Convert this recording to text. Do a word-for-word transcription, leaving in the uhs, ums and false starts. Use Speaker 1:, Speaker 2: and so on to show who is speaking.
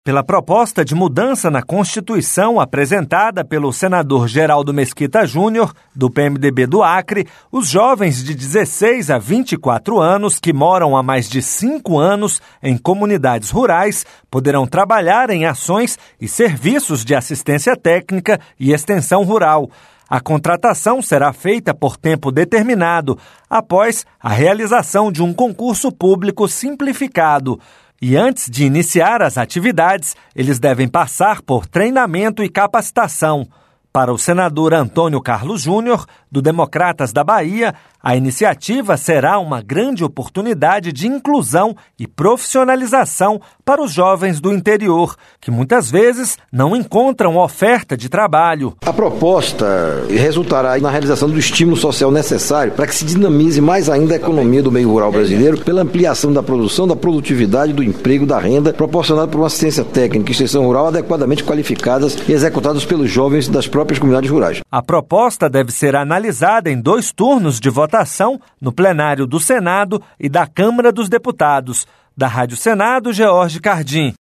Speaker 1: Pela proposta de mudança na Constituição apresentada pelo senador Geraldo Mesquita Júnior, do P M D B do Acre, os jovens de dezesseis a vinte e quatro anos que moram há mais de cinco anos em comunidades rurais poderão trabalhar em ações e serviços de assistência técnica e extensão rural. A contratação será feita por tempo determinado, após a realização de um concurso público simplificado. E antes de iniciar as atividades, eles devem passar por treinamento e capacitação. Para o senador Antônio Carlos Júnior, do Democratas da Bahia, a iniciativa será uma grande oportunidade de inclusão e profissionalização para os jovens do interior, que muitas vezes não encontram oferta de trabalho.
Speaker 2: A proposta resultará na realização do estímulo social necessário para que se dinamize mais ainda a economia do meio rural brasileiro pela ampliação da produção, da produtividade, do emprego, da renda, proporcionada por uma assistência técnica e extensão rural adequadamente qualificadas e executadas pelos jovens das próprias comunidades rurais.
Speaker 1: A proposta deve ser analisada em dois turnos de votação no plenário do Senado e da Câmara dos Deputados. Da Rádio Senado, George Cardim.